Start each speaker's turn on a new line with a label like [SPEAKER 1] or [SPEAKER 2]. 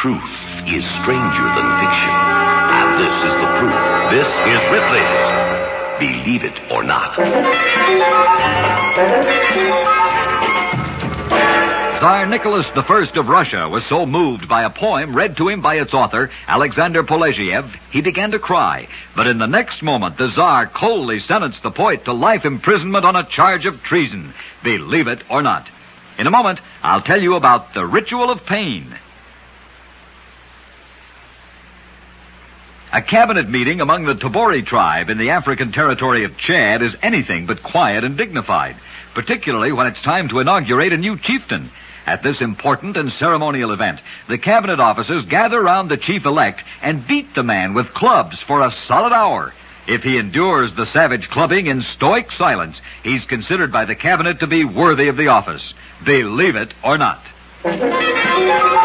[SPEAKER 1] Truth is stranger than fiction. And this is the proof. This is Ripley's Believe It or Not.
[SPEAKER 2] Tsar Nicholas I of Russia was so moved by a poem read to him by its author, Alexander Poleziev, he began to cry. But in the next moment, the Tsar coldly sentenced the poet to life imprisonment on a charge of treason. Believe it or not. In a moment, I'll tell you about the ritual of pain. A cabinet meeting among the Tobori tribe in the African territory of Chad is anything but quiet and dignified, particularly when it's time to inaugurate a new chieftain. At this important and ceremonial event, the cabinet officers gather round the chief-elect and beat the man with clubs for a solid hour. If he endures the savage clubbing in stoic silence, he's considered by the cabinet to be worthy of the office. Believe it or not.